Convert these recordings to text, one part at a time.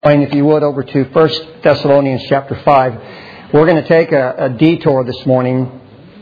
If you would, over to 1 Thessalonians chapter 5. We're going to take a detour this morning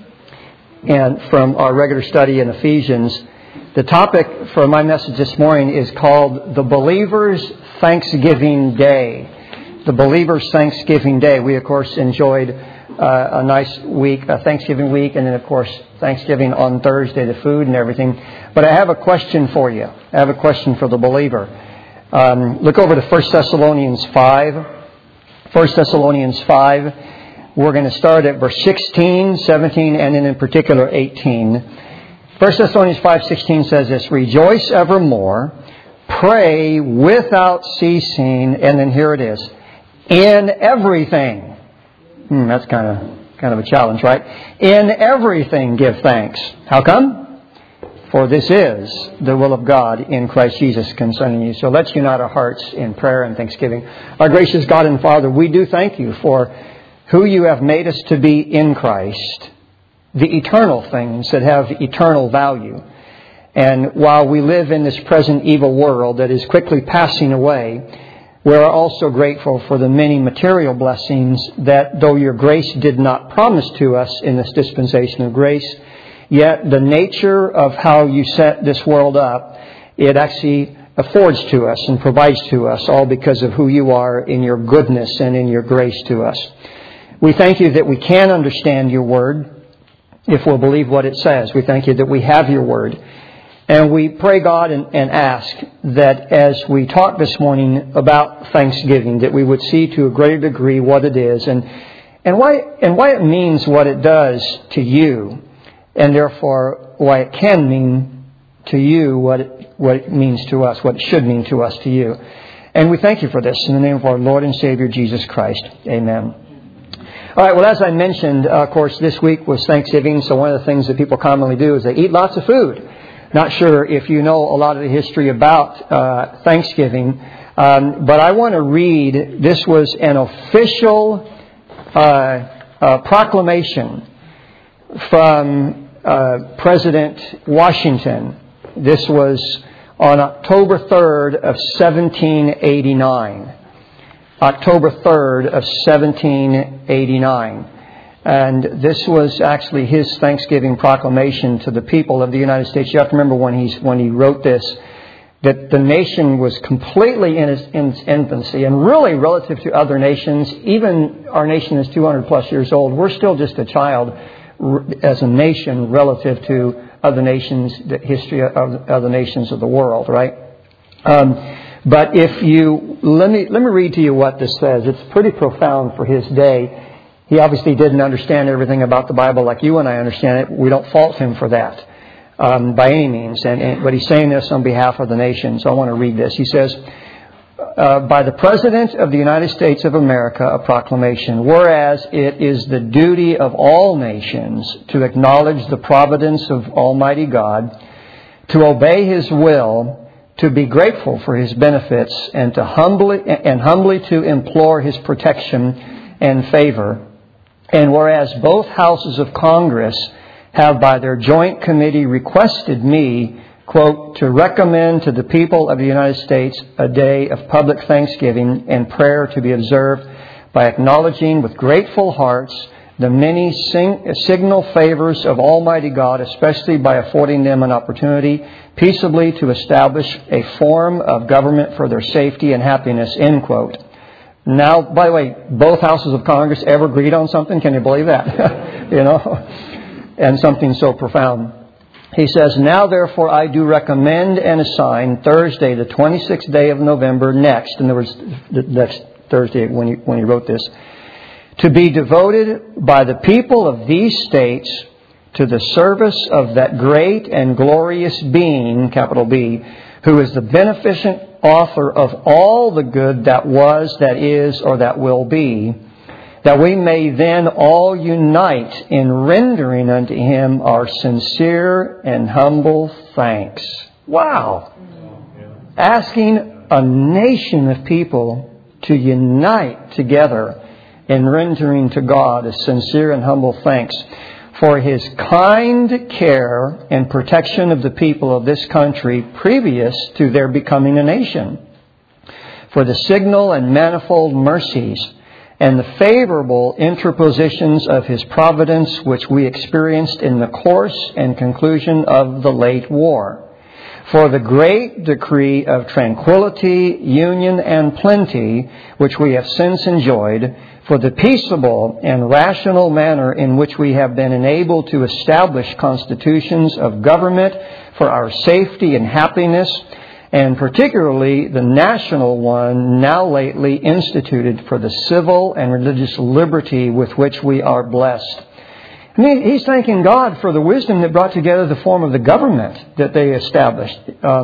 and from our regular study in Ephesians. The topic for my message this morning is called The Believer's Thanksgiving Day. The Believer's Thanksgiving Day. We, of course, enjoyed a nice week, a Thanksgiving week, and then, of course, Thanksgiving on Thursday, the food and everything. But I have a question for you. I have a question for the believer. Look over to 1 Thessalonians 5. 1 Thessalonians 5. We're going to start at verse 16, 17, and then in particular 18. 1 Thessalonians 5:16 says this: Rejoice evermore, pray without ceasing, and then here it is, in everything. That's kind of a challenge, right? In everything give thanks. How come? For this is the will of God in Christ Jesus concerning you. So let's unite our hearts in prayer and thanksgiving. Our gracious God and Father, we do thank you for who you have made us to be in Christ, the eternal things that have eternal value. And while we live in this present evil world that is quickly passing away, we are also grateful for the many material blessings that, though your grace did not promise to us in this dispensation of grace, yet the nature of how you set this world up, it actually affords to us and provides to us, all because of who you are in your goodness and in your grace to us. We thank you that we can understand your word if we'll believe what it says. We thank you that we have your word. And we pray, God, and ask that as we talk this morning about Thanksgiving, that we would see to a greater degree what it is and why it means what it does to you. And therefore, why it can mean to you what it means to us, what it should mean to us to you. And we thank you for this in the name of our Lord and Savior, Jesus Christ. Amen. All right, well, as I mentioned, of course, this week was Thanksgiving, so one of the things that people commonly do is they eat lots of food. Not sure if you know a lot of the history about Thanksgiving, but I want to read, this was an official proclamation from President Washington. This was on October 3rd of 1789. October 3rd of 1789. And this was actually his Thanksgiving proclamation to the people of the United States. You have to remember when he wrote this, that the nation was completely in its infancy. And really, relative to other nations, even our nation is 200 plus years old, we're still just a child as a nation relative to other nations, the history of other nations of the world, right? But if you let me read to you what this says. It's pretty profound for his day. He obviously didn't understand everything about the Bible like you and I understand it. We don't fault him for that by any means. But he's saying this on behalf of the nation. So I want to read this. He says, by the President of the United States of America, a proclamation, whereas it is the duty of all nations to acknowledge the providence of Almighty God, to obey His will, to be grateful for His benefits, and to humbly to implore His protection and favor. And whereas both houses of Congress have by their joint committee requested me, quote, to recommend to the people of the United States a day of public thanksgiving and prayer to be observed by acknowledging with grateful hearts the many signal favors of Almighty God, especially by affording them an opportunity peaceably to establish a form of government for their safety and happiness, end quote. Now, by the way, both houses of Congress ever agreed on something? Can you believe that? And something so profound. He says, now therefore I do recommend and assign Thursday, the 26th day of November next, in other words, the next Thursday when he wrote this, to be devoted by the people of these states to the service of that great and glorious being, capital B, who is the beneficent author of all the good that was, that is, or that will be, that we may then all unite in rendering unto Him our sincere and humble thanks. Wow! Asking a nation of people to unite together in rendering to God a sincere and humble thanks for His kind care and protection of the people of this country previous to their becoming a nation. for the signal and manifold mercies and the favorable interpositions of His providence which we experienced in the course and conclusion of the late war. For the great decree of tranquility, union, and plenty, which we have since enjoyed, for the peaceable and rational manner in which we have been enabled to establish constitutions of government for our safety and happiness, and particularly the national one now lately instituted for the civil and religious liberty with which we are blessed. I mean, he's thanking God for the wisdom that brought together the form of the government that they established.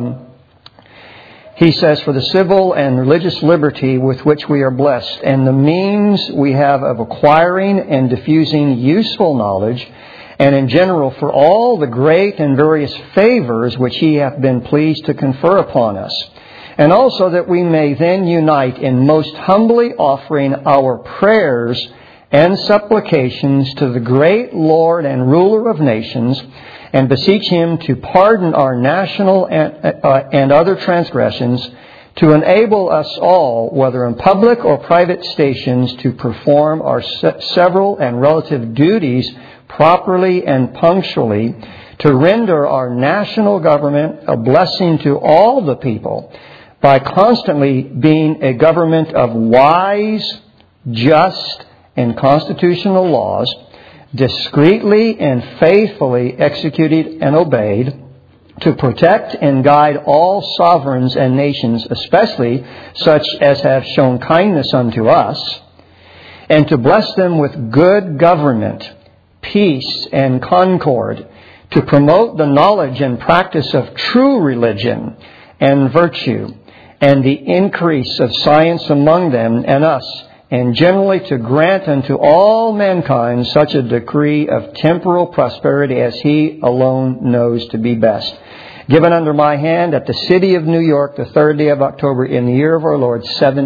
He says, for the civil and religious liberty with which we are blessed, and the means we have of acquiring and diffusing useful knowledge, and in general for all the great and various favors which He hath been pleased to confer upon us. And also that we may then unite in most humbly offering our prayers and supplications to the great Lord and ruler of nations, and beseech Him to pardon our national and other transgressions, to enable us all, whether in public or private stations, to perform our several and relative duties properly and punctually, to render our national government a blessing to all the people, by constantly being a government of wise, just, and constitutional laws, discreetly and faithfully executed and obeyed, to protect and guide all sovereigns and nations, especially such as have shown kindness unto us, and to bless them with good government, peace, and concord, to promote the knowledge and practice of true religion and virtue, and the increase of science among them and us, and generally to grant unto all mankind such a decree of temporal prosperity as He alone knows to be best. Given under my hand at the city of New York, the 3rd day of October, in the year of our Lord,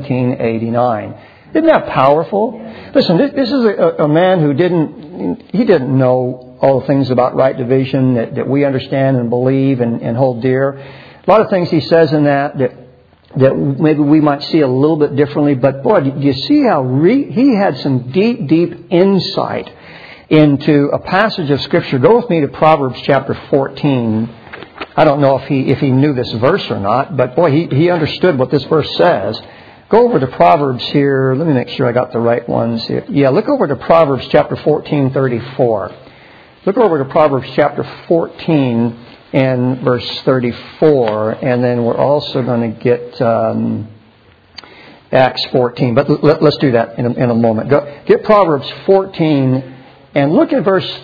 1789. Isn't that powerful? Listen, this is a man who didn't know all the things about right division that we understand and believe and hold dear. A lot of things he says in that maybe we might see a little bit differently. But boy, do you see how he had some deep, deep insight into a passage of Scripture. Go with me to Proverbs chapter 14. I don't know if he knew this verse or not, but boy, he understood what this verse says. Go over to Proverbs here. Let me make sure I got the right ones here. Yeah, look over to Proverbs chapter 14:34. Look over to Proverbs chapter 14 and verse 34, and then we're also going to get Acts 14. But let's do that in a moment. Get Proverbs 14 and look at verse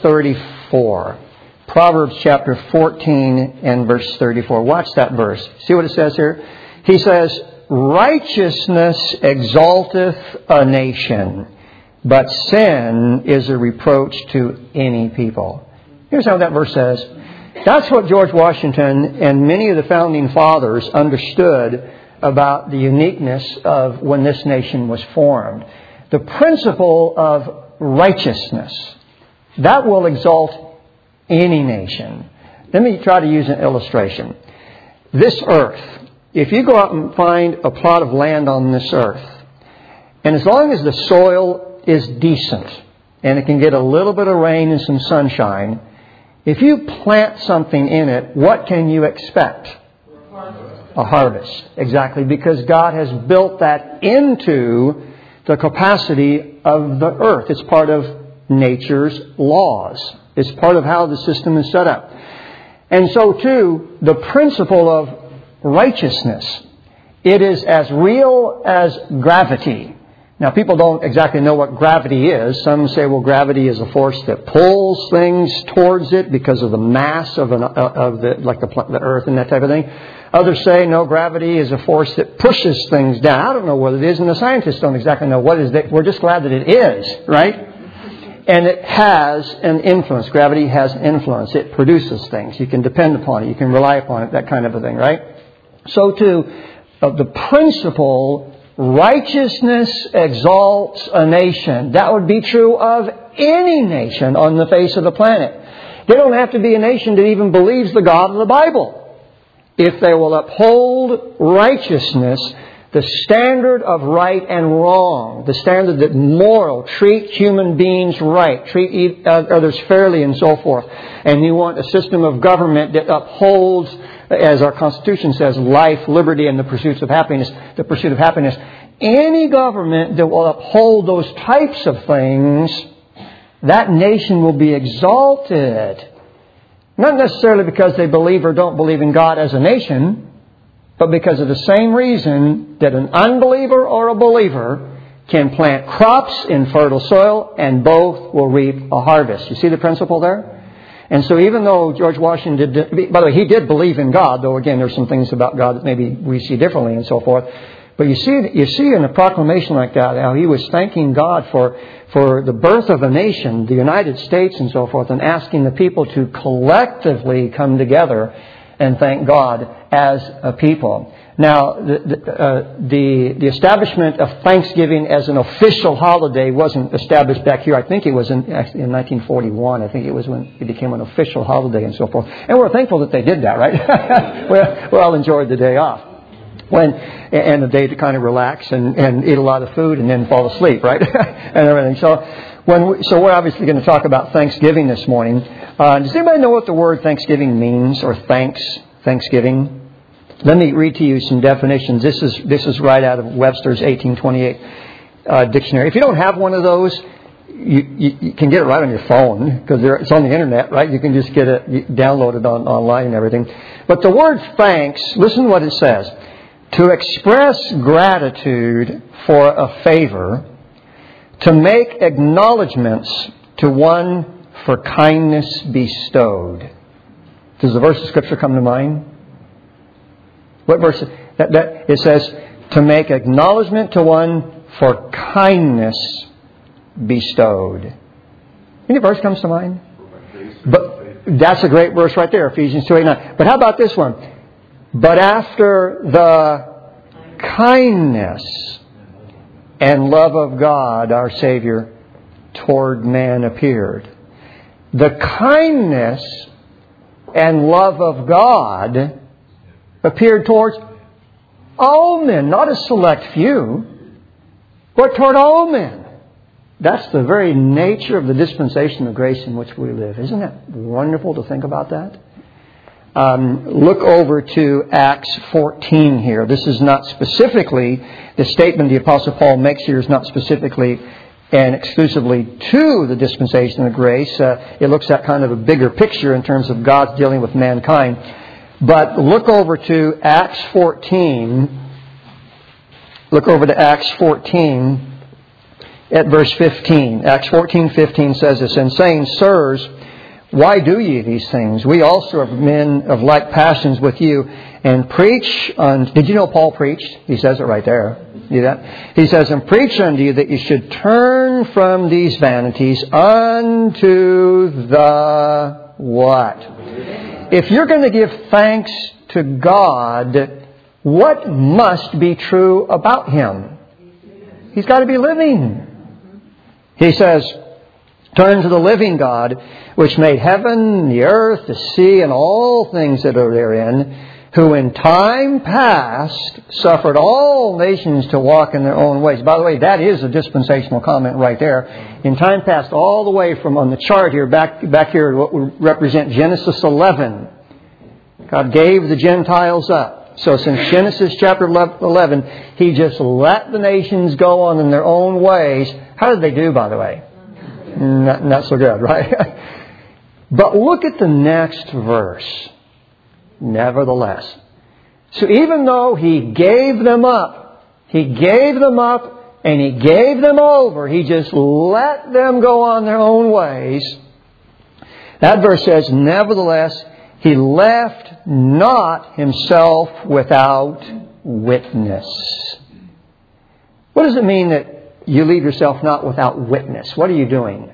34. Proverbs chapter 14 and verse 34. Watch that verse. See what it says here? He says, righteousness exalteth a nation, but sin is a reproach to any people. Here's how that verse says. That's what George Washington and many of the founding fathers understood about the uniqueness of when this nation was formed. The principle of righteousness, that will exalt any nation. Let me try to use an illustration. This earth, if you go out and find a plot of land on this earth, and as long as the soil is decent, and it can get a little bit of rain and some sunshine, if you plant something in it, what can you expect? A harvest. Exactly, because God has built that into the capacity of the earth. It's part of nature's laws. It's part of how the system is set up. And so, too, the principle of righteousness, it is as real as gravity. Now, people don't exactly know what gravity is. Some say, well, gravity is a force that pulls things towards it because of the mass of the earth and that type of thing. Others say, no, gravity is a force that pushes things down. I don't know what it is, and the scientists don't exactly know what it is. We're just glad that it is, right? And it has an influence. Gravity has influence. It produces things. You can depend upon it. You can rely upon it, that kind of a thing, right? So, too, the principle, righteousness exalts a nation. That would be true of any nation on the face of the planet. They don't have to be a nation that even believes the God of the Bible. If they will uphold righteousness, the standard of right and wrong, the standard that moral, treat human beings right, treat others fairly and so forth. And you want a system of government that upholds, as our Constitution says, life, liberty, and the pursuit of happiness. Any government that will uphold those types of things, that nation will be exalted. Not necessarily because they believe or don't believe in God as a nation, but because of the same reason that an unbeliever or a believer can plant crops in fertile soil and both will reap a harvest. You see the principle there? And so even though George Washington did, by the way, he did believe in God, though again there's some things about God that maybe we see differently and so forth. But you see in a proclamation like that how he was thanking God for the birth of a nation, the United States and so forth, and asking the people to collectively come together and thank God as a people. Now, the establishment of Thanksgiving as an official holiday wasn't established back here. I think it was in 1941. I think it was when it became an official holiday and so forth. And we're thankful that they did that, right? we all enjoyed the day off. And the day to kind of relax and eat a lot of food and then fall asleep, right? And everything. So we're obviously going to talk about Thanksgiving this morning. Does anybody know what the word Thanksgiving means, or Thanksgiving? Let me read to you some definitions. This is right out of Webster's 1828 dictionary. If you don't have one of those, you can get it right on your phone because it's on the internet, right? You can just get it downloaded online and everything. But the word thanks, listen to what it says. To express gratitude for a favor, to make acknowledgments to one for kindness bestowed. Does the verse of Scripture come to mind? What verse? It says, to make acknowledgment to one for kindness bestowed. Any verse comes to mind? But that's a great verse right there, Ephesians 2:8-9. But how about this one? But after the kindness and love of God, our Savior, toward man appeared. The kindness and love of God appeared towards all men, not a select few, but toward all men. That's the very nature of the dispensation of grace in which we live. Isn't that wonderful to think about that? Look over to Acts 14 here. This is not specifically, the statement the Apostle Paul makes here is not specifically and exclusively to the dispensation of grace. It looks at kind of a bigger picture in terms of God's dealing with mankind. But look over to Acts 14. Look over to Acts 14 at verse 15. Acts 14:15 says this, and saying, Sirs, why do ye these things? We also are men of like passions with you, and preach unto... Did you know Paul preached? He says it right there. See that? He says, and preach unto you that you should turn from these vanities unto the what? If you're going to give thanks to God, what must be true about Him? He's got to be living. He says, turn to the living God, which made heaven, the earth, the sea, and all things that are therein, who in time past suffered all nations to walk in their own ways. By the way, that is a dispensational comment right there. In time past, all the way from on the chart here, back here, what would represent Genesis 11. God gave the Gentiles up. So since Genesis chapter 11, He just let the nations go on in their own ways. How did they do, by the way? Not so good, right? But look at the next verse. Nevertheless. So even though He gave them up, and He gave them over, He just let them go on their own ways. That verse says, nevertheless, He left not Himself without witness. What does it mean that you leave yourself not without witness? What are you doing?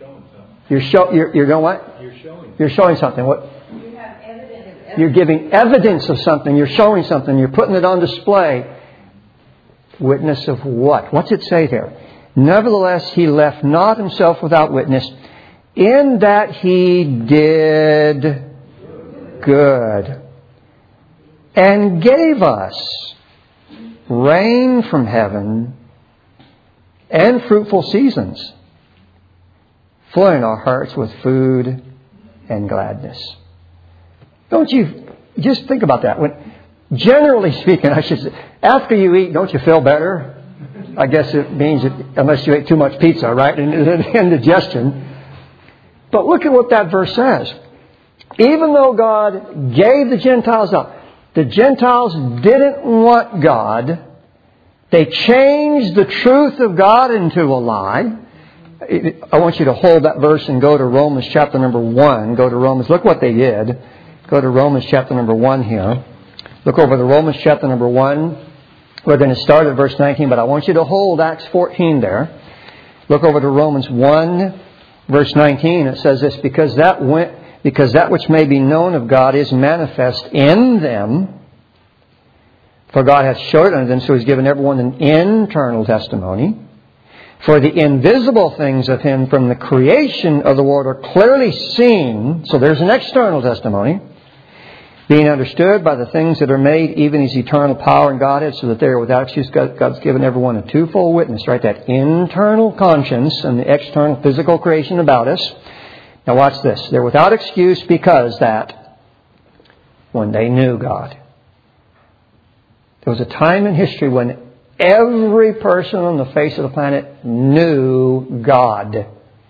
You're doing what? You're showing something. What? You have evidence. You're giving evidence of something. You're showing something. You're putting it on display. Witness of what? What's it say there? Nevertheless, He left not Himself without witness, in that He did good and gave us rain from heaven, and fruitful seasons, filling our hearts with food and gladness. Don't you just think about that? Generally speaking, I should say, after you eat, don't you feel better? I guess it means that unless you ate too much pizza, right? Indigestion. But look at what that verse says. Even though God gave the Gentiles up, the Gentiles didn't want God. They changed the truth of God into a lie. I want you to hold that verse and go to Romans chapter number 1. Go to Romans. Look what they did. Go to Romans chapter number 1 here. Look over to Romans chapter number 1. We're going to start at verse 19, but I want you to hold Acts 14 there. Look over to Romans 1, verse 19. It says this, because that which may be known of God is manifest in them, for God hath showed it unto them, so He's given everyone an internal testimony. For the invisible things of Him from the creation of the world are clearly seen, so there's an external testimony, being understood by the things that are made, even His eternal power and Godhead, so that they are without excuse. God's given everyone a twofold witness, right? That internal conscience and the external physical creation about us. Now watch this. They're without excuse because that when they knew God. There was a time in history when every person on the face of the planet knew God.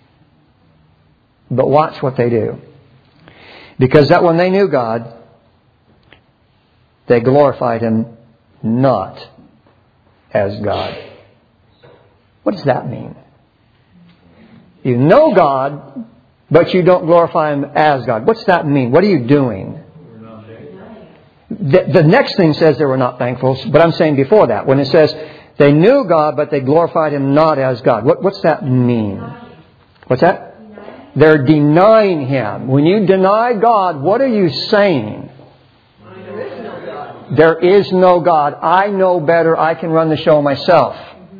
But watch what they do. Because that when they knew God, they glorified Him not as God. What does that mean? You know God, but you don't glorify Him as God. What's that mean? What are you doing? The next thing says they were not thankful, but I'm saying before that, when it says they knew God, but they glorified Him not as God. What's that mean? What's that? They're denying Him. When you deny God, what are you saying? There is no God. I know better. I can run the show myself.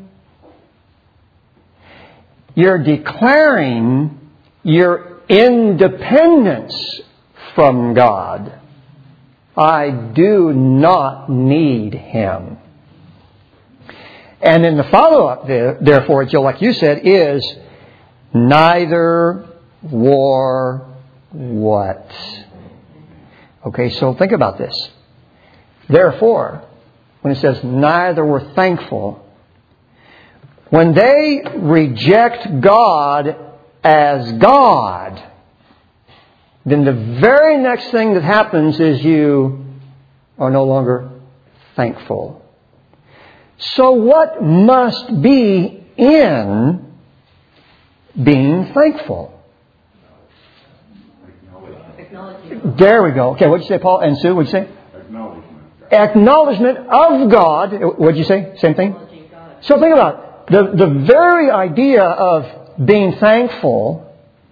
You're declaring your independence from God. I do not need Him. And then the follow-up, therefore, Joe, like you said, is neither war what? Okay, so think about this. Therefore, when it says neither were thankful, when they reject God as God, then the very next thing that happens is you are no longer thankful. So what must be in being thankful? There we go. Okay, what did you say, Paul? And Sue, what did you say? Acknowledgement of God. What did you say? Same thing? So think about it. The very idea of being thankful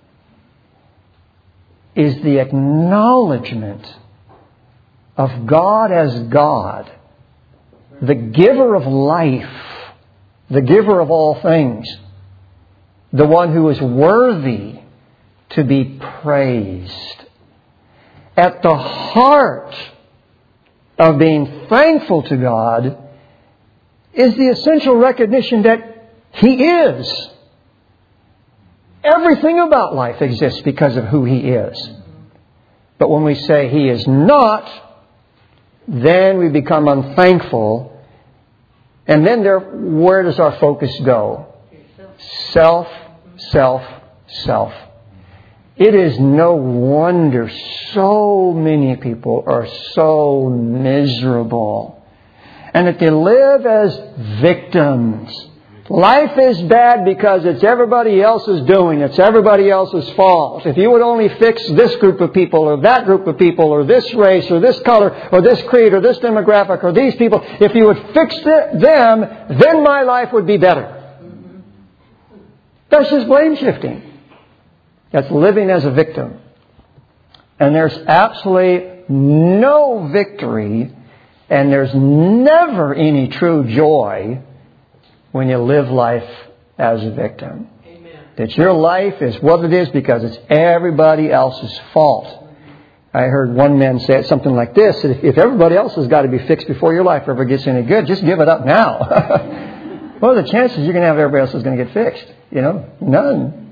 is the acknowledgement of God as God, the giver of life, the giver of all things, the one who is worthy to be praised. At the heart of being thankful to God is the essential recognition that He is. Everything about life exists because of who He is. But when we say He is not, then we become unthankful. And then where does our focus go? Self, self, self. It is no wonder so many people are so miserable and that they live as victims. Life is bad because it's everybody else's doing. It's everybody else's fault. If you would only fix this group of people or that group of people or this race or this color or this creed or this demographic or these people, if you would fix them, then my life would be better. That's just blame shifting. That's living as a victim. And there's absolutely no victory and there's never any true joy when you live life as a victim. Amen. That your life is what it is because it's everybody else's fault. I heard one man say something like this: if everybody else has got to be fixed before your life ever gets any good, just give it up now. What are the chances you're going to have everybody else is going to get fixed? None.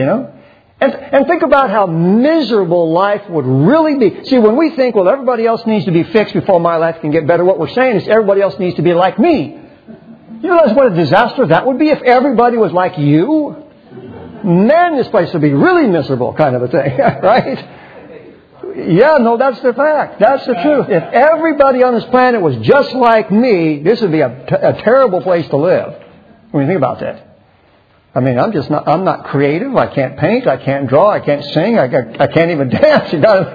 And think about how miserable life would really be. See, when we think, well, everybody else needs to be fixed before my life can get better, what we're saying is everybody else needs to be like me. You realize what a disaster that would be if everybody was like you? Man, this place would be really miserable, kind of a thing, right? Yeah, no, that's the fact. That's the truth. If everybody on this planet was just like me, this would be a terrible place to live. When you think about that. I mean, I'm not creative. I can't paint. I can't draw. I can't sing. I can't even dance.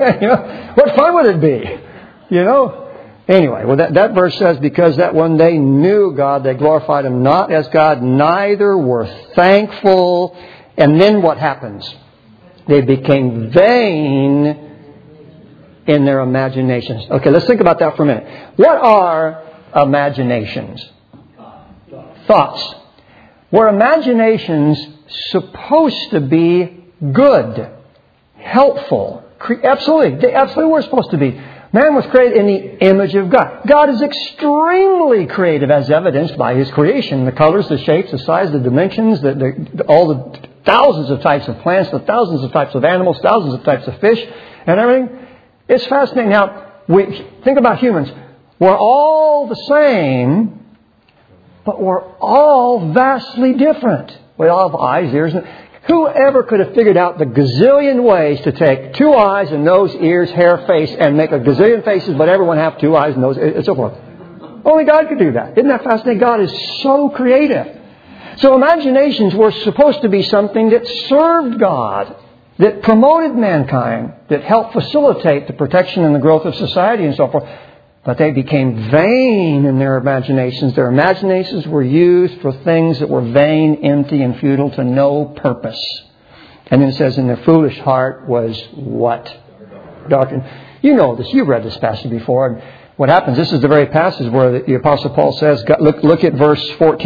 What fun would it be? Anyway, well, that verse says, because that when they knew God, they glorified Him not as God, neither were thankful. And then what happens? They became vain in their imaginations. Okay, let's think about that for a minute. What are imaginations? Thoughts. Were imaginations supposed to be good, helpful? Absolutely. They absolutely were supposed to be. Man was created in the image of God. God is extremely creative, as evidenced by His creation. The colors, the shapes, the size, the dimensions, all the thousands of types of plants, the thousands of types of animals, thousands of types of fish, and everything. It's fascinating. Now, think about humans. We're all the same, but we're all vastly different. We all have eyes, ears. Whoever could have figured out the gazillion ways to take 2 eyes, a nose, ears, hair, face, and make a gazillion faces, but everyone have 2 eyes, nose, and so forth? Only God could do that. Isn't that fascinating? God is so creative. So imaginations were supposed to be something that served God, that promoted mankind, that helped facilitate the protection and the growth of society and so forth. But they became vain in their imaginations. Their imaginations were used for things that were vain, empty, and futile to no purpose. And then it says, in their foolish heart was what? Doctrine. You know this. You've read this passage before. And what happens, this is the very passage where the Apostle Paul says, look at verse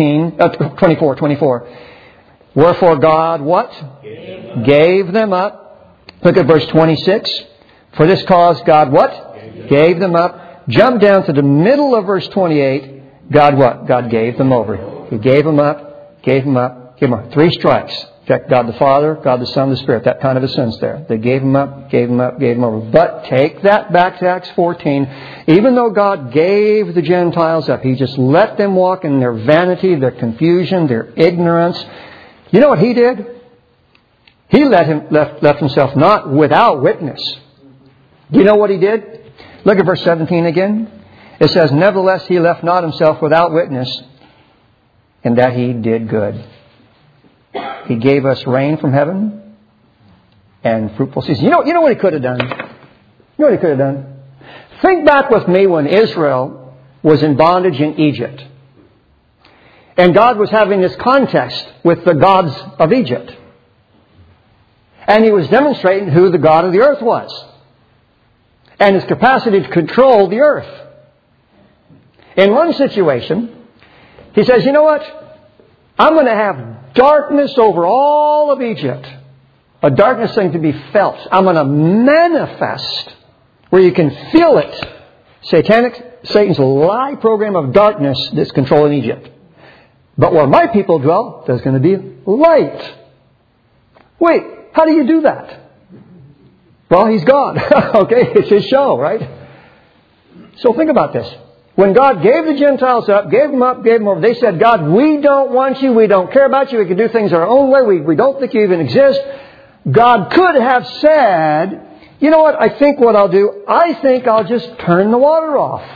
24. Wherefore God, what? Gave them up. Look at verse 26. For this cause God, what? Gave them up. Jump down to the middle of verse 28. God what? God gave them over. He gave them up, gave them up, gave them up. 3 strikes. In fact, God the Father, God the Son, the Spirit. That kind of a sense there. They gave them up, gave them up, gave them over. But take that back to Acts 14. Even though God gave the Gentiles up, He just let them walk in their vanity, their confusion, their ignorance. You know what He did? He left Himself not without witness. Do you know what He did? Look at verse 17 again. It says, nevertheless, He left not Himself without witness, in that He did good. He gave us rain from heaven and fruitful seasons. You know what He could have done? You know what He could have done? Think back with me when Israel was in bondage in Egypt. And God was having this contest with the gods of Egypt. And He was demonstrating who the God of the earth was. And His capacity to control the earth. In one situation, He says, you know what? I'm going to have darkness over all of Egypt. A darkness thing to be felt. I'm going to manifest where you can feel it. Satan's lie program of darkness that's controlling Egypt. But where my people dwell, there's going to be light. Wait, how do you do that? Well, He's God. Okay, it's His show, right? So think about this. When God gave the Gentiles up, gave them over, they said, God, we don't want you. We don't care about you. We can do things our own way. We don't think you even exist. God could have said, you know what? I think what I'll do, I think I'll just turn the water off.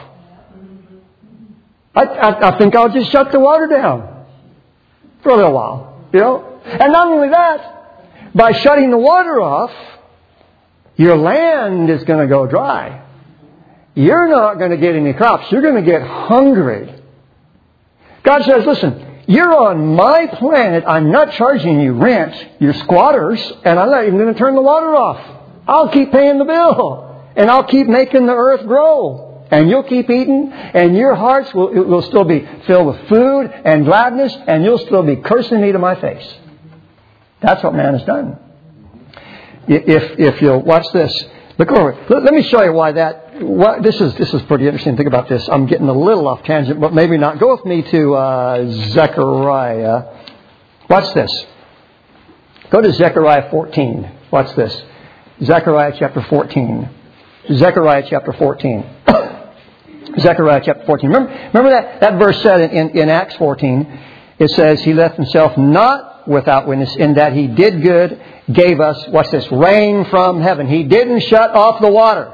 I think I'll just shut the water down for a little while. And not only that, by shutting the water off, your land is going to go dry. You're not going to get any crops. You're going to get hungry. God says, listen, you're on my planet. I'm not charging you rent. You're squatters. And I'm not even going to turn the water off. I'll keep paying the bill. And I'll keep making the earth grow. And you'll keep eating. And your hearts will still be filled with food and gladness. And you'll still be cursing me to my face. That's what man has done. If you'll watch this. Look over. Let me show you why this is pretty interesting. Think about this. I'm getting a little off tangent, but maybe not. Go with me to Zechariah. Watch this. Go to Zechariah 14. Watch this. Zechariah chapter 14. Zechariah chapter 14. Zechariah chapter 14. Remember that verse said in Acts 14. It says, He left Himself not without witness in that He did good, gave us, watch this, rain from heaven. He didn't shut off the water.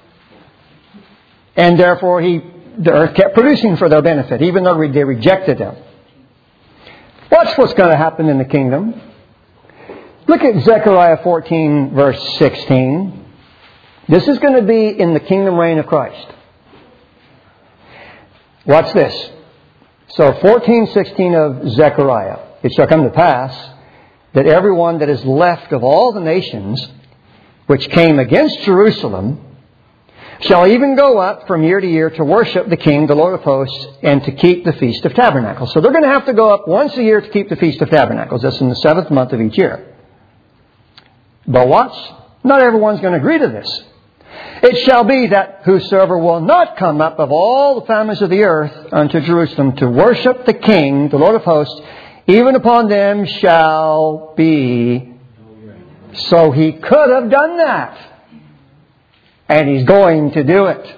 And therefore the earth kept producing for their benefit, even though they rejected Him. Watch what's going to happen in the kingdom. Look at Zechariah 14, verse 16. This is going to be in the kingdom reign of Christ. Watch this. So 14:16 of Zechariah. It shall come to pass that everyone that is left of all the nations which came against Jerusalem shall even go up from year to year to worship the King, the Lord of hosts, and to keep the Feast of Tabernacles. So they're going to have to go up once a year to keep the Feast of Tabernacles. That's in the 7th month of each year. But watch, not everyone's going to agree to this. It shall be that whosoever will not come up of all the families of the earth unto Jerusalem to worship the King, the Lord of hosts, even upon them shall be. So He could have done that. And He's going to do it.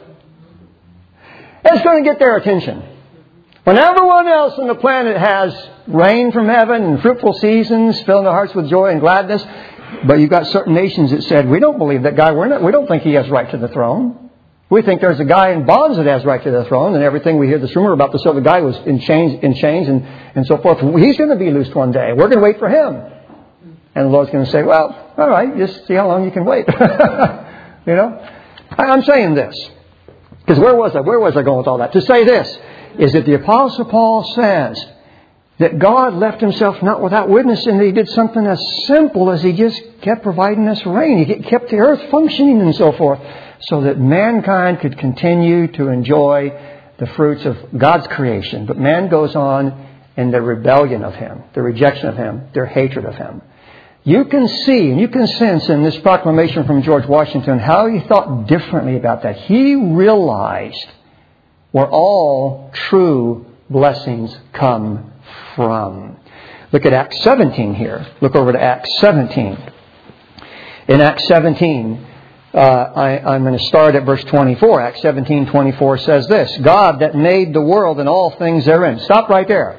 It's going to get their attention. When everyone else on the planet has rain from heaven and fruitful seasons, filling their hearts with joy and gladness, but you've got certain nations that said, we don't believe that guy. We don't think he has right to the throne. We think there's a guy in bonds that has right to the throne, and everything we hear this rumor about this other guy was in chains and so forth. He's going to be loosed one day. We're going to wait for him. And the Lord's going to say, well, all right, just see how long you can wait. You know? I'm saying this. Because where was I going with all that? To say this is that the Apostle Paul says that God left Himself not without witness, and that He did something as simple as He just kept providing us rain. He kept the earth functioning and so forth, so that mankind could continue to enjoy the fruits of God's creation. But man goes on in their rebellion of Him, their rejection of Him, their hatred of Him. You can see and you can sense in this proclamation from George Washington how he thought differently about that. He realized where all true blessings come from. Look at Acts 17 here. Look over to Acts 17. In Acts 17, I'm going to start at verse 24. Acts 17:24 says this: God that made the world and all things therein. Stop right there.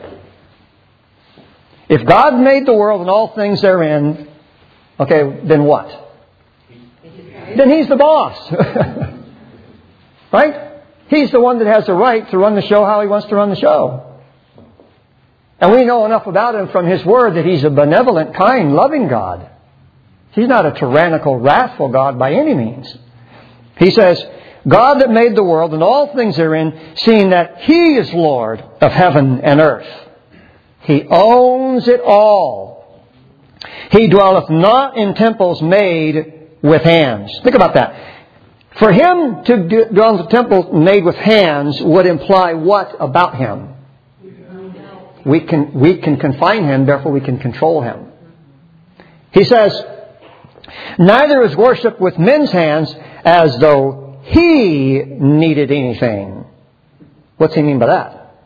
If God made the world and all things therein, okay, then what? Then He's the boss. Right? He's the one that has the right to run the show how He wants to run the show. And we know enough about Him from His Word that He's a benevolent, kind, loving God. He's not a tyrannical, wrathful God by any means. He says, God that made the world and all things therein, seeing that He is Lord of heaven and earth. He owns it all. He dwelleth not in temples made with hands. Think about that. For Him to dwell in a temple made with hands would imply what about Him? We can confine Him, therefore we can control Him. He says, neither is worship with men's hands as though He needed anything. What's He mean by that?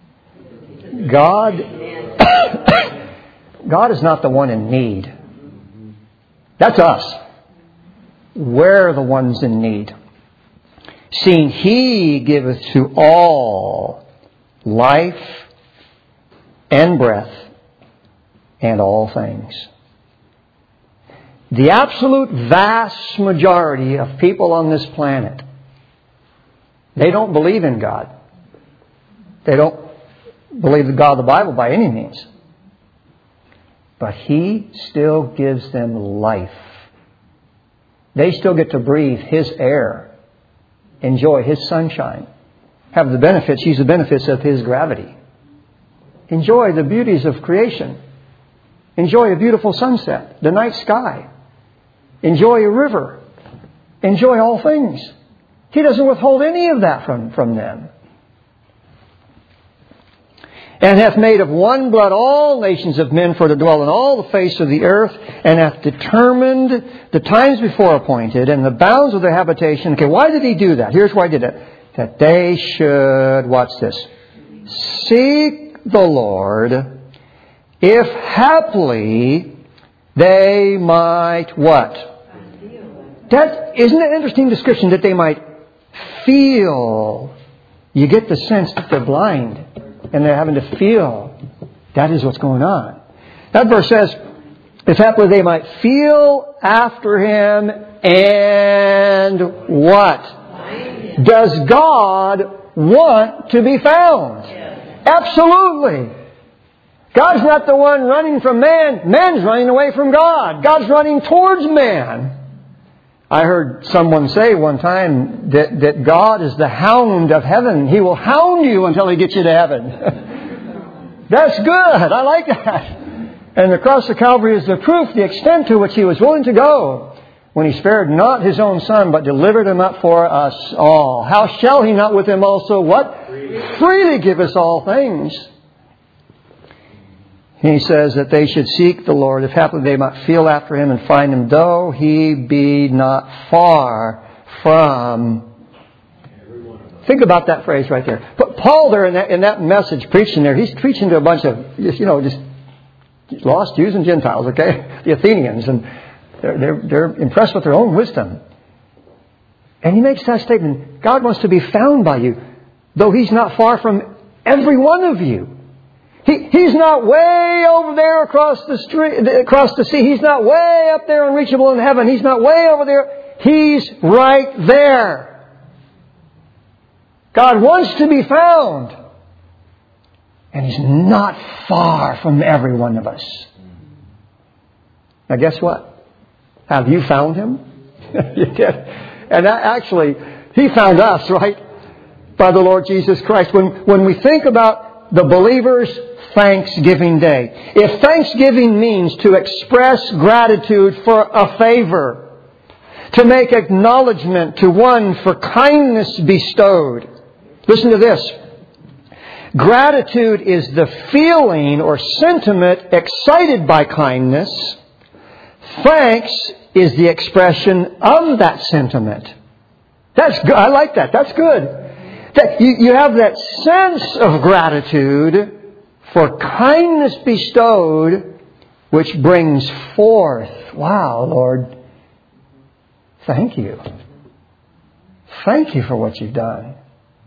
God is not the one in need. That's us. We're the ones in need. Seeing He giveth to all life and breath and all things. The absolute vast majority of people on this planet, they don't believe in God. They don't believe the God of the Bible by any means. But He still gives them life. They still get to breathe His air, enjoy His sunshine, have the benefits, use the benefits of His gravity. Enjoy the beauties of creation. Enjoy a beautiful sunset, the night sky. Enjoy a river. Enjoy all things. He doesn't withhold any of that from them. and hath made of one blood all nations of men for to dwell in all the face of the earth, and hath determined the times before appointed and the bounds of their habitation. Okay, why did He do that? Here's why He did it. That they should, watch this, seek the Lord, if haply they might what? Isn't it an interesting description, that they might feel? You get the sense that they're blind and they're having to feel. That is what's going on. That verse says, if haply they might feel after Him and what? Does God want to be found? Absolutely. God's not the one running from man. Man's running away from God. God's running towards man. I heard someone say one time that God is the hound of heaven. He will hound you until He gets you to heaven. That's good. I like that. And the cross of Calvary is the proof, the extent to which He was willing to go when He spared not His own Son, but delivered Him up for us all. How shall He not with Him also what? Freely give us all things. He says that they should seek the Lord, if haply they might feel after Him and find Him, though He be not far from. Think about that phrase right there. But Paul there in that message preaching there, he's preaching to a bunch of, just lost Jews and Gentiles, okay? The Athenians, and they're impressed with their own wisdom. And he makes that statement, God wants to be found by you, though He's not far from every one of you. He's not way over there across the sea. He's not way up there unreachable in heaven. He's not way over there. He's right there. God wants to be found. And He's not far from every one of us. Now guess what? Have you found Him? You did. And actually, He found us, right? By the Lord Jesus Christ. When we think about the believer's Thanksgiving Day. If Thanksgiving means to express gratitude for a favor, to make acknowledgement to one for kindness bestowed. Listen to this. Gratitude is the feeling or sentiment excited by kindness. Thanks is the expression of that sentiment. That's good. I like that. That's good. That you have that sense of gratitude for kindness bestowed, which brings forth, wow, Lord, thank you. Thank you for what you've done.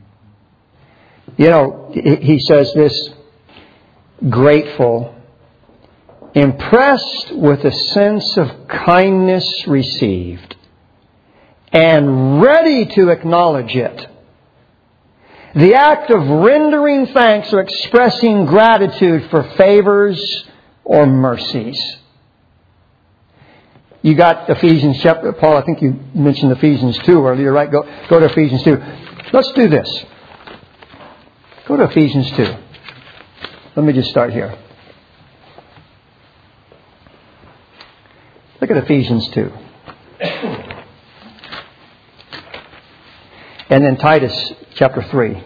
He says this, grateful, impressed with a sense of kindness received, and ready to acknowledge it. The act of rendering thanks or expressing gratitude for favors or mercies. You got Ephesians chapter, Paul, I think you mentioned Ephesians 2 earlier, right? Go to Ephesians 2. Let's do this. Go to Ephesians 2. Let me just start here. Look at Ephesians 2. And then Titus chapter 3.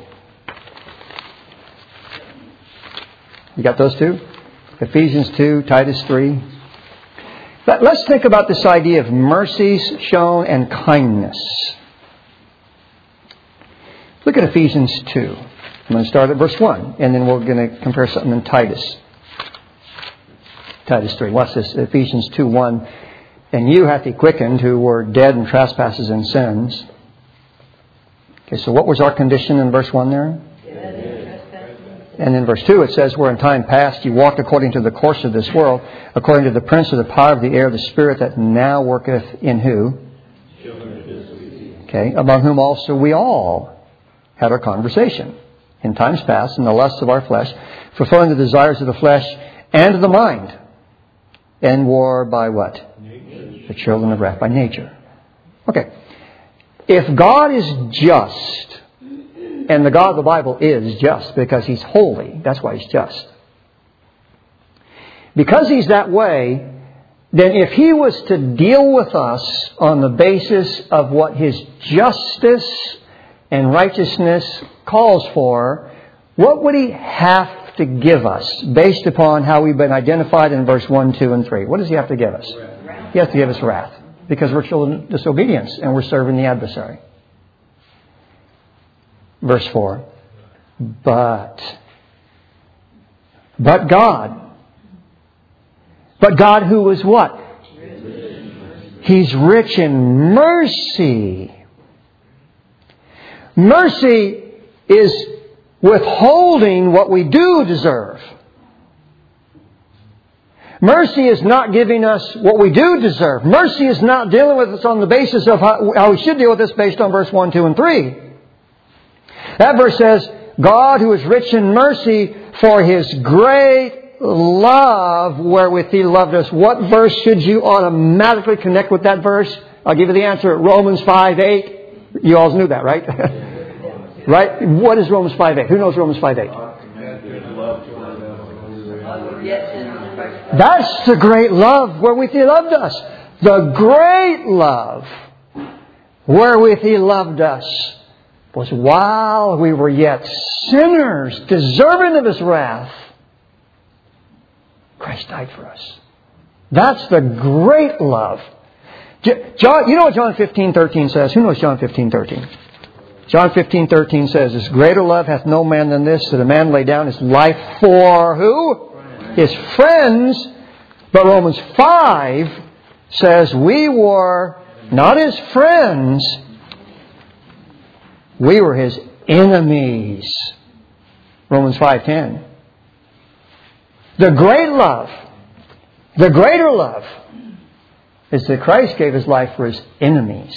You got those two? Ephesians 2, Titus 3. Let's think about this idea of mercies shown and kindness. Look at Ephesians 2. I'm going to start at verse 1, and then we're going to compare something in Titus. Titus 3. Watch this. Ephesians 2, 1. And you hath He quickened who were dead in trespasses and sins. Okay, so what was our condition in verse 1 there? And in verse 2 it says, where in time past you walked according to the course of this world, according to the prince of the power of the air, the spirit that now worketh in who? Okay, among whom also we all had our conversation in times past in the lusts of our flesh, fulfilling the desires of the flesh and of the mind, and were by what? Nature. The children of wrath, by nature. Okay. If God is just, and the God of the Bible is just because He's holy, that's why He's just. Because He's that way, then if He was to deal with us on the basis of what His justice and righteousness calls for, what would He have have to give us based upon how we've been identified in verse 1, 2, and 3? What does He have to give us? He has to give us wrath. Because we're children of disobedience and we're serving the adversary. Verse 4. But God. But God who was what? He's rich in mercy. Mercy is withholding what we do deserve. Mercy is not giving us what we do deserve. Mercy is not dealing with us on the basis of how we should deal with this based on verse 1, 2, and 3. That verse says, God who is rich in mercy for His great love wherewith He loved us. What verse should you automatically connect with that verse? I'll give you the answer. Romans 5:8. You all knew that, right? Right? What is Romans 5:8? Who knows Romans 5:8? That's the great love wherewith He loved us. The great love wherewith He loved us was while we were yet sinners, deserving of His wrath, Christ died for us. That's the great love. John, you know what John 15:13 says? Who knows John 15:13? John 15:13 says, "This greater love hath no man than this, that a man lay down his life for" who? His friends. But Romans 5 says we were not His friends, we were His enemies. Romans 5:10. The great love, the greater love, is that Christ gave His life for His enemies.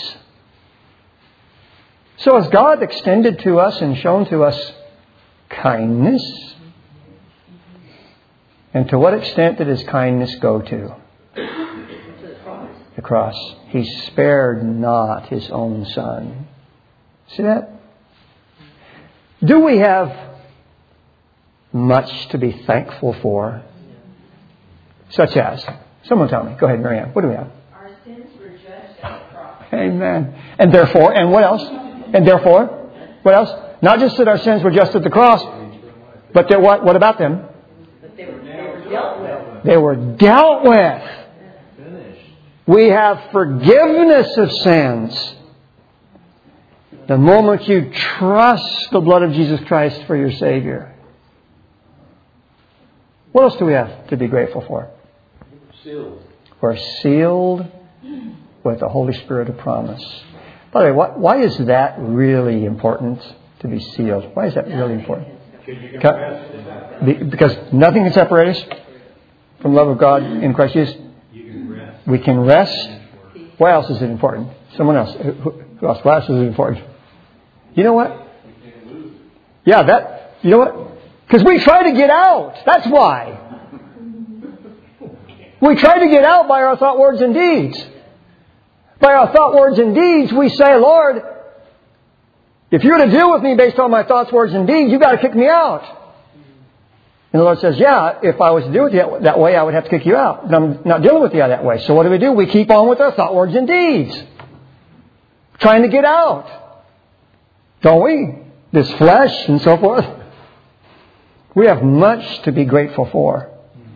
So has God extended to us and shown to us kindness? And to what extent did His kindness go to? The cross. He spared not His own Son. See that? Do we have much to be thankful for? Such as? Someone tell me. Go ahead, Marianne. What do we have? Our sins were judged at the cross. Amen. And therefore, and what else? And therefore, what else? Not just that our sins were just at the cross, but that what about them? But they were dealt with. They were dealt with. We have forgiveness of sins. The moment you trust the blood of Jesus Christ for your Savior. What else do we have to be grateful for? Sealed. We're sealed with the Holy Spirit of promise. By the way, why is that really important to be sealed? Why is that really important? Because nothing can separate us from the love of God in Christ Jesus. We can rest. Why else is it important? Someone else. Who else? Why else is it important? You know what? Yeah, you know what? Because we try to get out. That's why. We try to get out by our thought, words, and deeds. By our thought, words, and deeds, we say, Lord, if you're to deal with me based on my thoughts, words, and deeds, you've got to kick me out. And the Lord says, yeah, if I was to deal with you that way, I would have to kick you out. And I'm not dealing with you that way. So what do? We keep on with our thought, words, and deeds. Trying to get out. Don't we? This flesh and so forth. We have much to be grateful for.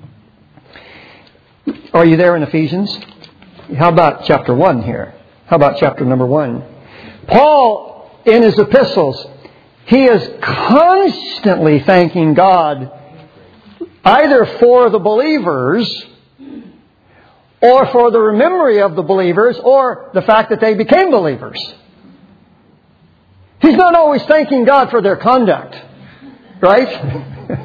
Are you there in Ephesians? How about chapter 1 here? How about chapter number 1? Paul, in his epistles, he is constantly thanking God either for the believers or for the memory of the believers or the fact that they became believers. He's not always thanking God for their conduct. Right?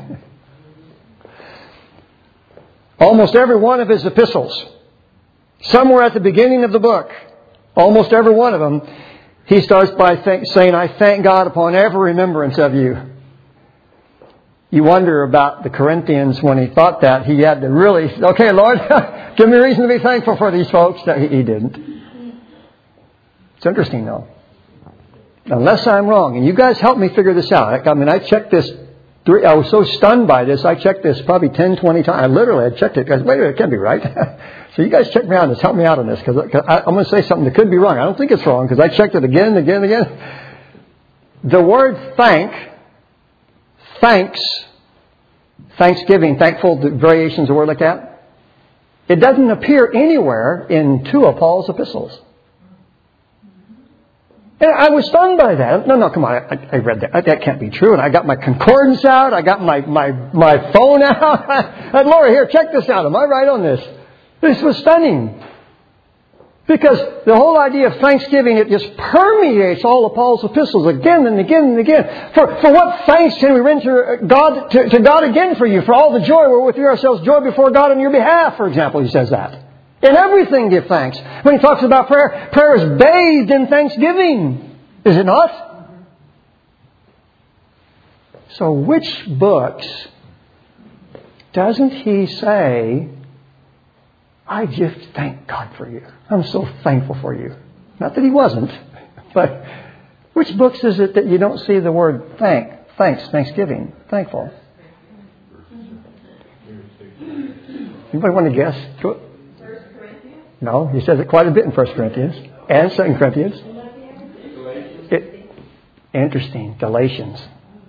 Almost every one of his epistles, somewhere at the beginning of the book, almost every one of them, he starts by saying, I thank God upon every remembrance of you. You wonder about the Corinthians when he thought that. He had to really, okay, Lord, give me a reason to be thankful for these folks. That he didn't. It's interesting, though. Unless I'm wrong, and you guys help me figure this out. I mean, I checked this. I was so stunned by this, I checked this probably 10, 20 times. I checked it because, wait a minute, it can't be right. So you guys check me on this. Help me out on this because I'm going to say something that could be wrong. I don't think it's wrong because I checked it again and again and again. The word thanks, Thanksgiving, thankful, the variations of a word like that. It doesn't appear anywhere in 2 of Paul's epistles. And I was stunned by that. No, come on. I read that. That can't be true. And I got my concordance out. I got my phone out. I said, Laura, here, check this out. Am I right on this? This was stunning. Because the whole idea of thanksgiving, it just permeates all of Paul's epistles again and again and again. For what thanks can we render God to God again for you? For all the joy wherewith we ourselves joy before God on your behalf, for example, he says that. In everything give thanks. When he talks about prayer, prayer is bathed in thanksgiving. Is it not? So which books doesn't he say, I just thank God for you. I'm so thankful for you. Not that he wasn't, but which books is it that you don't see the word thanksgiving, thankful? Anybody want to guess? No, he says it quite a bit in 1 Corinthians and 2 Corinthians. Interesting, Galatians.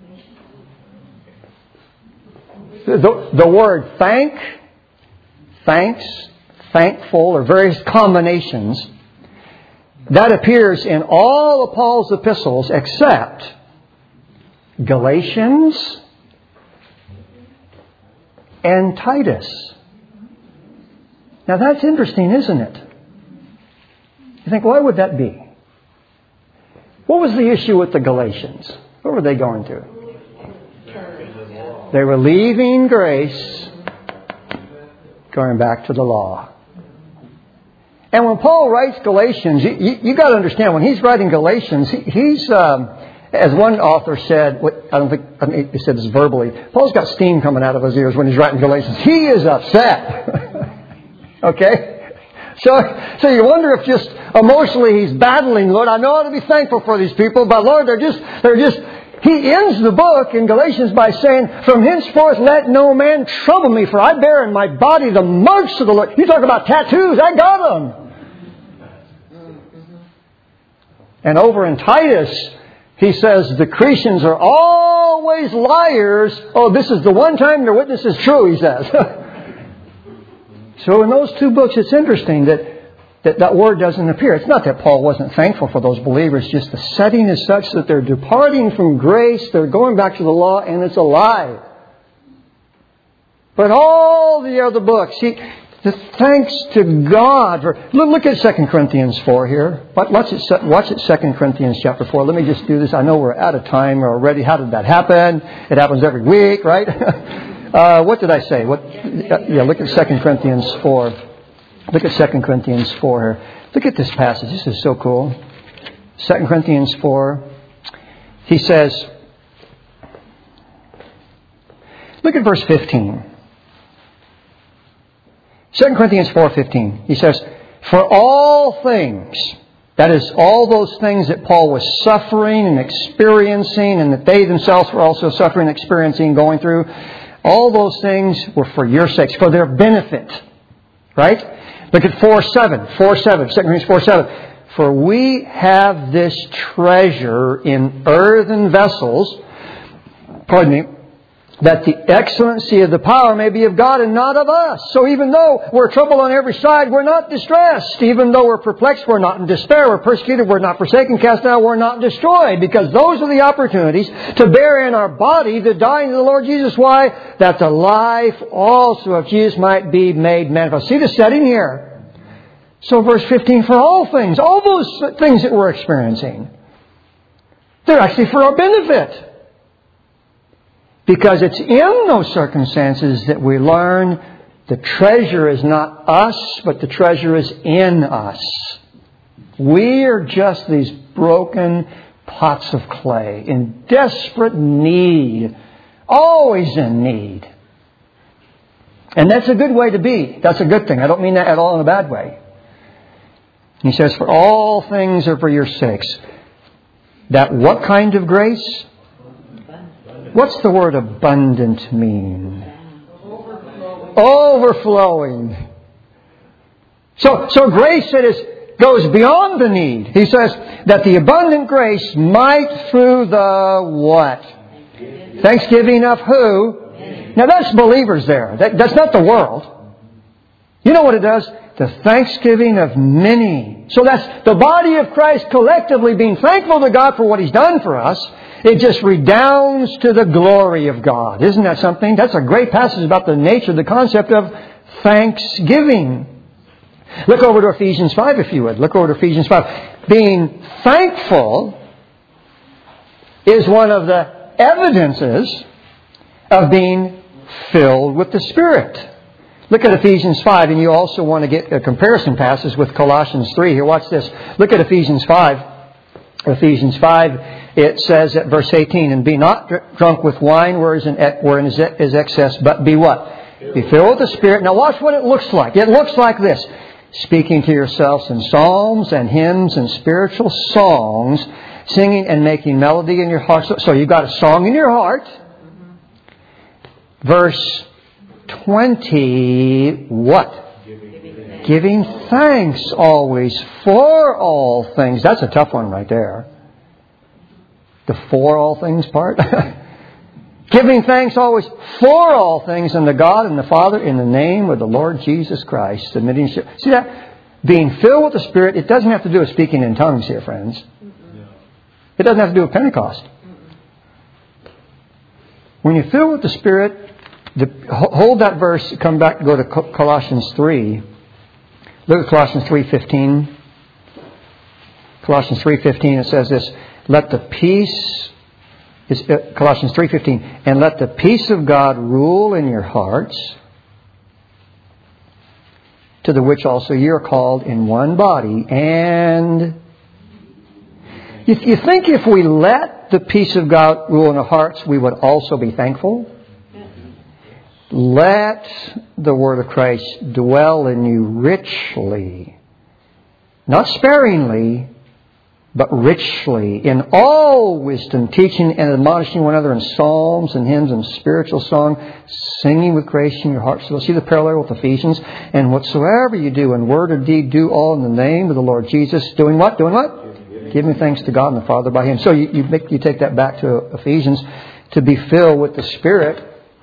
The word thanks, thankful, or various combinations, that appears in all of Paul's epistles except Galatians and Titus. Now that's interesting, isn't it? You think, why would that be? What was the issue with the Galatians? What were they going through? They were leaving grace, going back to the law. And when Paul writes Galatians, you got to understand, when he's writing Galatians, he's as one author said, he said this verbally, Paul's got steam coming out of his ears when he's writing Galatians. He is upset. Okay? So you wonder if just emotionally he's battling, Lord, I know how to be thankful for these people, but Lord, they're just, he ends the book in Galatians by saying, from henceforth let no man trouble me, for I bear in my body the marks of the Lord. You talk about tattoos, I got them. And over in Titus, he says the Cretans are always liars. Oh, this is the one time their witness is true, he says. So in those 2 books, it's interesting that word doesn't appear. It's not that Paul wasn't thankful for those believers. Just the setting is such that they're departing from grace. They're going back to the law, and it's a lie. But all the other books, thanks to God. Look at 2 Corinthians 4 here. Watch it 2 Corinthians chapter 4. Let me just do this. I know we're out of time already. How did that happen? It happens every week, right? What did I say? Look at 2 Corinthians 4. Look at 2 Corinthians 4 here. Look at this passage. This is so cool. 2 Corinthians 4. He says, look at verse 15. 2 Corinthians 4:15. He says, for all things, that is, all those things that Paul was suffering and experiencing, and that they themselves were also suffering, experiencing, going through, all those things were for your sakes, for their benefit. Right? Look at 4:7. 2 Corinthians 4:7. For we have this treasure in earthen vessels, that the excellency of the power may be of God and not of us. So even though we're troubled on every side, we're not distressed. Even though we're perplexed, we're not in despair. We're persecuted, we're not forsaken, cast down, we're not destroyed. Because those are the opportunities to bear in our body the dying of the Lord Jesus. Why? That the life also of Jesus might be made manifest. See the setting here. So verse 15, for all things, all those things that we're experiencing, they're actually for our benefit. Because it's in those circumstances that we learn the treasure is not us, but the treasure is in us. We are just these broken pots of clay in desperate need, always in need. And that's a good way to be. That's a good thing. I don't mean that at all in a bad way. He says, for all things are for your sakes. That what kind of grace? What's the word abundant mean? Overflowing. So grace that goes beyond the need. He says that the abundant grace might through the what? Thanksgiving of who? Now that's believers there. That's not the world. You know what it does? The thanksgiving of many. So that's the body of Christ collectively being thankful to God for what He's done for us. It just redounds to the glory of God. Isn't that something? That's a great passage about the nature, the concept of thanksgiving. Look over to Ephesians 5 if you would. Look over to Ephesians 5. Being thankful is one of the evidences of being filled with the Spirit. Look at Ephesians 5, and you also want to get a comparison passage with Colossians 3. Here, watch this. Look at Ephesians 5. Ephesians 5, it says at verse 18, and be not drunk with wine wherein is excess, but be what? Be filled with the Spirit. Now watch what it looks like. It looks like this. Speaking to yourselves in psalms and hymns and spiritual songs, singing and making melody in your heart. So you've got a song in your heart. Verse 20, what? Giving thanks always for all things. That's a tough one right there. The for all things part. Giving thanks always for all things unto God and the Father in the name of the Lord Jesus Christ. Submitting. See that? Being filled with the Spirit, it doesn't have to do with speaking in tongues here, friends. It doesn't have to do with Pentecost. When you're filled with the Spirit, hold that verse, come back, go to Colossians 3. Look at Colossians 3:15. Colossians 3:15, it says this, let the peace, Colossians 3:15, and let the peace of God rule in your hearts, to the which also you are called in one body. And you think if we let the peace of God rule in our hearts, we would also be thankful? Let the Word of Christ dwell in you richly, not sparingly, but richly, in all wisdom, teaching and admonishing one another in psalms and hymns and spiritual song, singing with grace in your hearts. So you'll see the parallel with Ephesians. And whatsoever you do in word or deed, do all in the name of the Lord Jesus. Doing what? Doing what? Giving thanks to God and the Father by Him. So you take that back to Ephesians. To be filled with the Spirit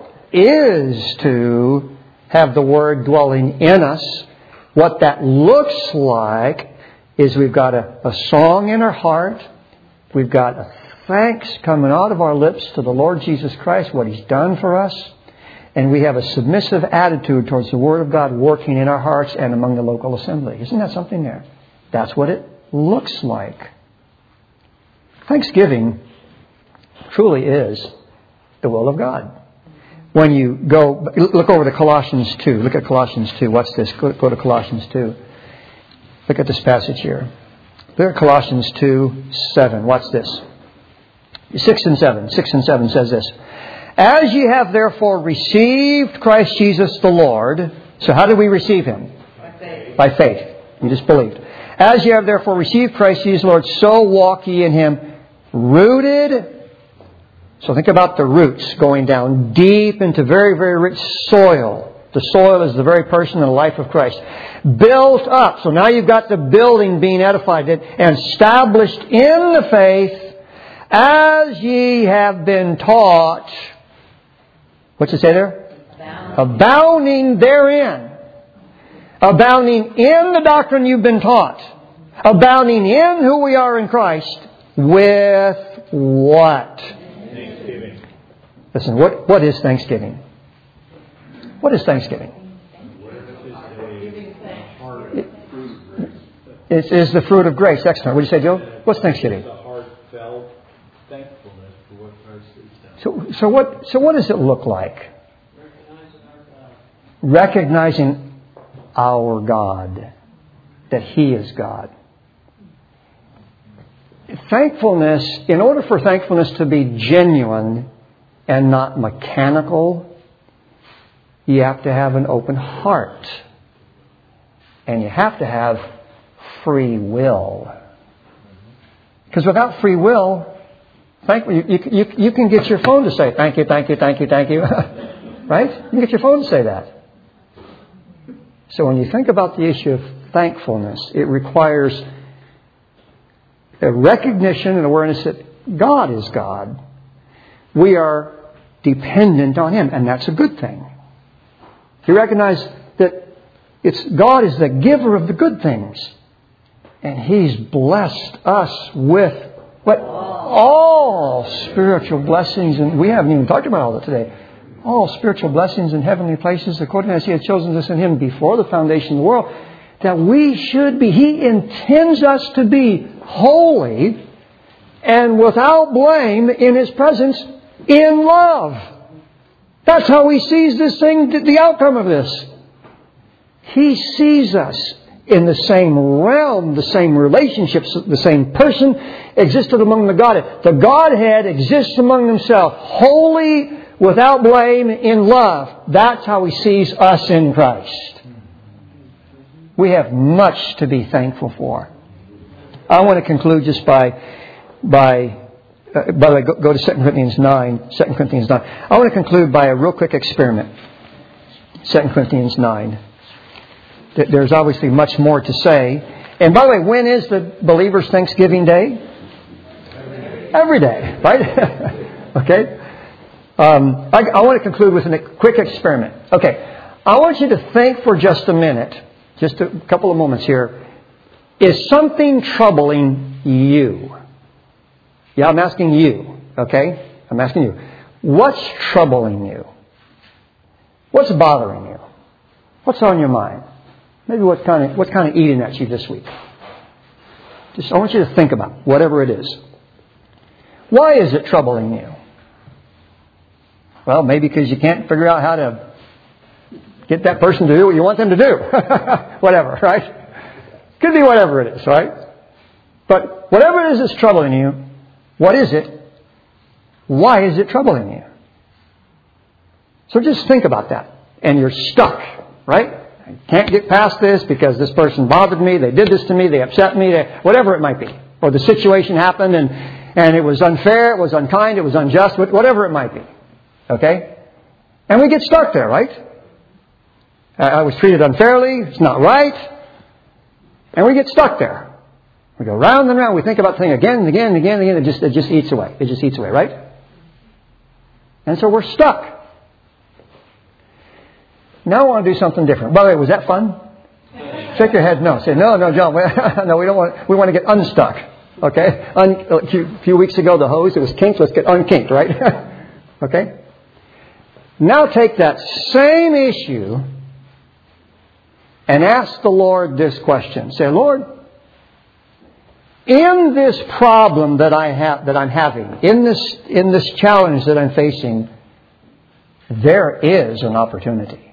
is to have the Word dwelling in us. What that looks like is we've got a song in our heart. We've got a thanks coming out of our lips to the Lord Jesus Christ, what He's done for us. And we have a submissive attitude towards the Word of God working in our hearts and among the local assembly. Isn't that something there? That's what it looks like. Thanksgiving truly is the will of God. When you go, look over to Colossians 2. Look at Colossians 2. What's this? Go to Colossians 2. Look at this passage here. Look at Colossians 2:7. Watch this. 6 and 7. 6 and 7 says this. As ye have therefore received Christ Jesus the Lord. So how did we receive Him? By faith. By faith. You just believed. As ye have therefore received Christ Jesus the Lord, so walk ye in Him, rooted. So think about the roots going down deep into very, very rich soil. The soil is the very person and the life of Christ. Built up. So now you've got the building being edified and established in the faith as ye have been taught. What's it say there? Abounding therein. Abounding in the doctrine you've been taught. Abounding in who we are in Christ. With what? Thanksgiving. Listen, what is Thanksgiving? What is Thanksgiving? It is the fruit of grace. Excellent. What did you say, Joe? What's Thanksgiving? It's a heartfelt thankfulness for what Christ has done. So what does it look like? Recognizing our God. That He is God. Thankfulness, in order for thankfulness to be genuine and not mechanical, you have to have an open heart. And you have to have free will. Because without free will, you can get your phone to say, thank you, thank you, thank you, thank you. Right? You can get your phone to say that. So when you think about the issue of thankfulness, it requires a recognition and awareness that God is God. We are dependent on Him. And that's a good thing. You recognize that God is the giver of the good things. And He's blessed us with what? All spiritual blessings. And we haven't even talked about all that today. All spiritual blessings in heavenly places, according as He has chosen us in Him before the foundation of the world, that we should be. He intends us to be holy and without blame in His presence in love. That's how He sees this thing, the outcome of this. He sees us in the same realm, the same relationships, the same person existed among the Godhead. The Godhead exists among themselves, holy, without blame, in love. That's how He sees us in Christ. We have much to be thankful for. I want to conclude just by the way, go to 2 Corinthians 9. 2 Corinthians 9. I want to conclude by a real quick experiment. 2 Corinthians 9. There's obviously much more to say. And by the way, when is the believer's Thanksgiving Day? Every day, right? Okay. I want to conclude with a quick experiment. Okay. I want you to think for just a minute, just a couple of moments here. Is something troubling you? Yeah, I'm asking you. Okay? I'm asking you. What's troubling you? What's bothering you? What's on your mind? Maybe what's kind of eating at you this week? I want you to think about whatever it is. Why is it troubling you? Well, maybe because you can't figure out how to get that person to do what you want them to do. Whatever, right? Could be whatever it is, right? But whatever it is that's troubling you, what is it? Why is it troubling you? So just think about that. And you're stuck, right? I can't get past this because this person bothered me, they did this to me, they upset me, whatever it might be. Or the situation happened and it was unfair, it was unkind, it was unjust, whatever it might be. Okay? And we get stuck there, right? I was treated unfairly, it's not right. And we get stuck there. We go round and round, we think about the thing again and again and again and again, it just eats away. It just eats away, right? And so we're stuck. Now I want to do something different. By the way, was that fun? Shake your head no. Say, no, John. No, we don't want. We want to get unstuck. Okay? A few weeks ago, the hose, it was kinked. Let's get unkinked, right? Okay? Now take that same issue and ask the Lord this question. Say, Lord, in this problem that I'm having, in this challenge that I'm facing, there is an opportunity.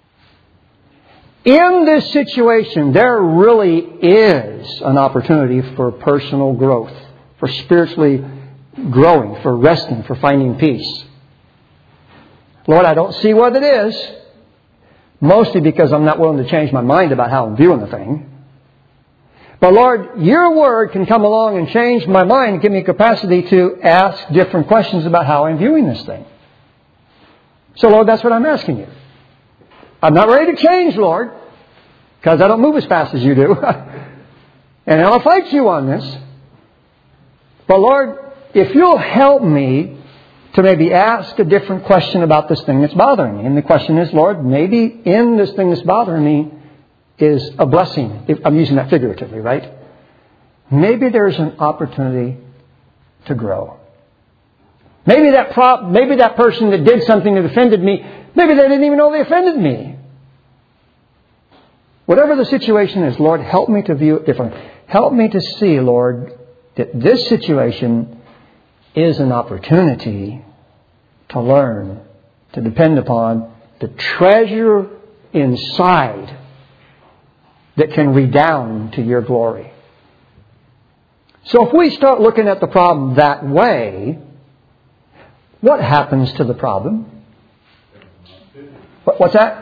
In this situation, there really is an opportunity for personal growth, for spiritually growing, for resting, for finding peace. Lord, I don't see what it is, mostly because I'm not willing to change my mind about how I'm viewing the thing. But Lord, Your Word can come along and change my mind and give me capacity to ask different questions about how I'm viewing this thing. So Lord, that's what I'm asking You. I'm not ready to change, Lord, because I don't move as fast as You do. And I'll fight You on this. But Lord, if You'll help me to maybe ask a different question about this thing that's bothering me. And the question is, Lord, maybe in this thing that's bothering me is a blessing. I'm using that figuratively, right? Maybe there's an opportunity to grow. Maybe that person that did something that offended me, maybe they didn't even know they offended me. Whatever the situation is, Lord, help me to view it differently. Help me to see, Lord, that this situation is an opportunity to learn, to depend upon the treasure inside that can redound to Your glory. So if we start looking at the problem that way, what happens to the problem? What's that?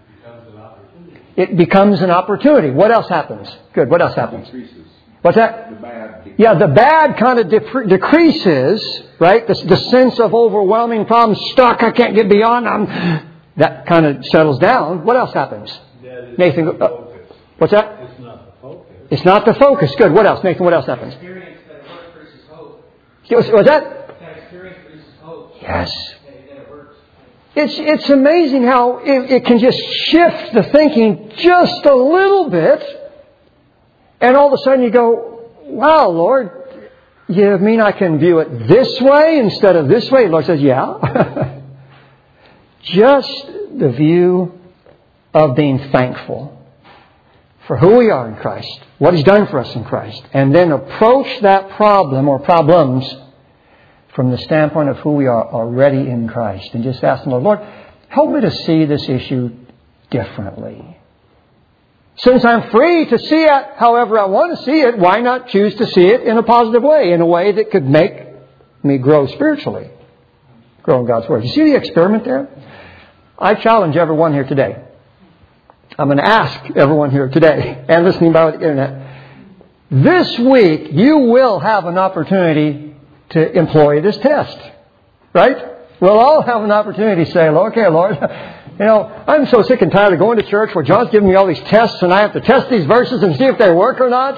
It becomes an opportunity. What else happens? Good. What else happens? What's that? The bad kind of decreases, right? The sense of overwhelming problems, stuck, I can't get beyond. That kind of settles down. What else happens? Nathan, what's that? It's not the focus. It's not the focus. Good. What else? Nathan, what else happens? Experience that work produces hope. What's that? That experience produces hope. Yes. That it works. It's amazing how it can just shift the thinking just a little bit. And all of a sudden you go, wow, Lord, you mean I can view it this way instead of this way? The Lord says, yeah. Just the view of being thankful for who we are in Christ, what He's done for us in Christ, and then approach that problem or problems from the standpoint of who we are already in Christ. And just ask the Lord, Lord, help me to see this issue differently. Since I'm free to see it however I want to see it, why not choose to see it in a positive way, in a way that could make me grow spiritually, grow in God's Word. You see the experiment there? I challenge everyone here today. I'm going to ask everyone here today and listening by the internet. This week, you will have an opportunity to employ this test. Right? We'll all have an opportunity to say, okay, Lord, I'm so sick and tired of going to church where John's giving me all these tests and I have to test these verses and see if they work or not.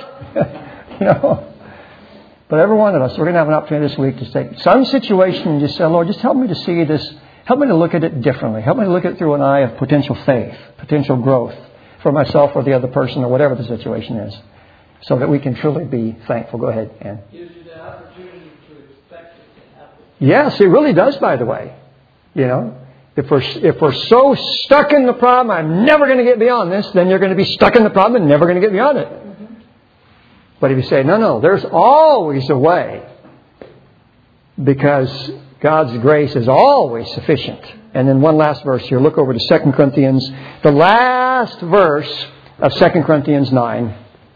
But every one of us, we're going to have an opportunity this week to take some situation and just say, Lord, just help me to see this. Help me to look at it differently. Help me to look at it through an eye of potential faith, potential growth for myself or the other person or whatever the situation is, so that we can truly be thankful. Go ahead, Ann. Gives you the opportunity to expect it to happen. Yes, it really does, by the way. If we're so stuck in the problem, I'm never going to get beyond this, then you're going to be stuck in the problem and never going to get beyond it. Mm-hmm. But if you say, no, there's always a way, because God's grace is always sufficient. And then one last verse here. Look over to 2 Corinthians, the last verse of 2 Corinthians 9.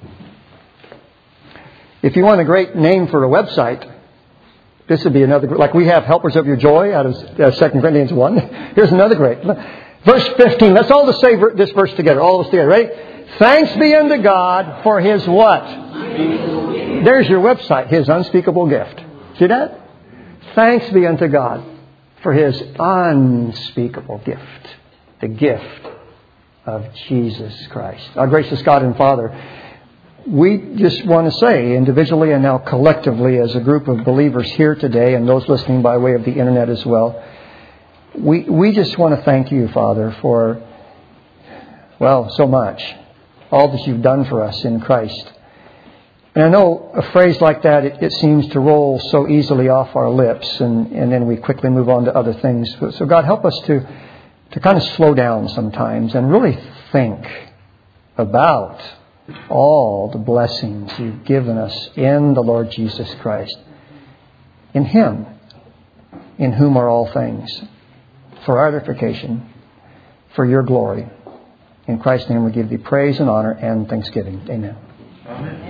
If you want a great name for a website, this would be another, like we have Helpers of Your Joy out of 2 Corinthians 1. Here's another great. Verse 15. Let's all just say this verse together. All of us together. Ready? Thanks be unto God for His what? There's your website. His unspeakable gift. See that? Thanks be unto God for His unspeakable gift. The gift of Jesus Christ. Our gracious God and Father, we just want to say individually and now collectively as a group of believers here today and those listening by way of the internet as well, we just want to thank You, Father, for, so much. All that You've done for us in Christ. And I know a phrase like that, it seems to roll so easily off our lips and then we quickly move on to other things. So God, help us to kind of slow down sometimes and really think about all the blessings You've given us in the Lord Jesus Christ. In Him, in whom are all things, for our edification, for Your glory. In Christ's name we give Thee praise and honor and thanksgiving. Amen. Amen.